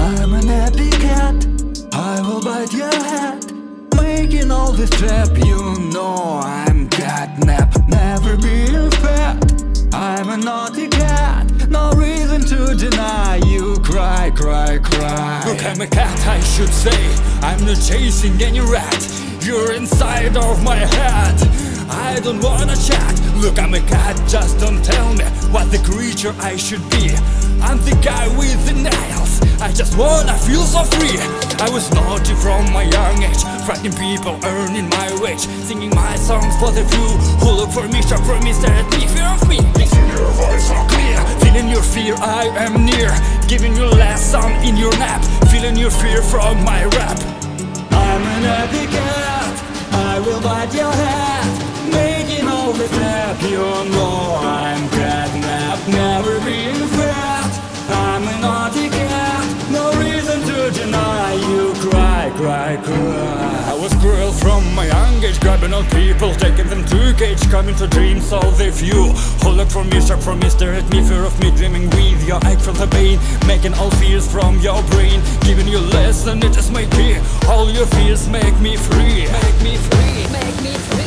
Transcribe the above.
I'm an happy cat, I will bite your head. Making all this trap, you know I'm catnap. Never being fat, I'm a naughty cat. No reason to deny you cry, cry, cry. Look, I'm a cat, I should say. I'm not chasing any rat. You're inside of my head, I don't wanna chat. Look, I'm a cat, just don't tell me what the creature I should be. I'm the guy with the nails, I just wanna feel so free. I was naughty from my young age, frightening people, earning my wage, singing my songs for the few who look for me, shop for me, stare at me, fear of me. Making your voice so clear, feeling your fear, I am near. Giving you last song in your nap, feeling your fear from my rap. I'm an happy cat, I will bite your head. Making all the trap, you know I'm catnap. Never being fat, I'm a naughty cat. No reason to deny you cry, cry, cry. I was cruel from my young age, grabbing old people, taking them to cage, coming to dreams of the few who look for me, shop for me, stare at me, fear of me, dreaming with your ache from the pain, making all fears from your brain, giving you less than it is my key. All your fears make me free, make me free, make me free.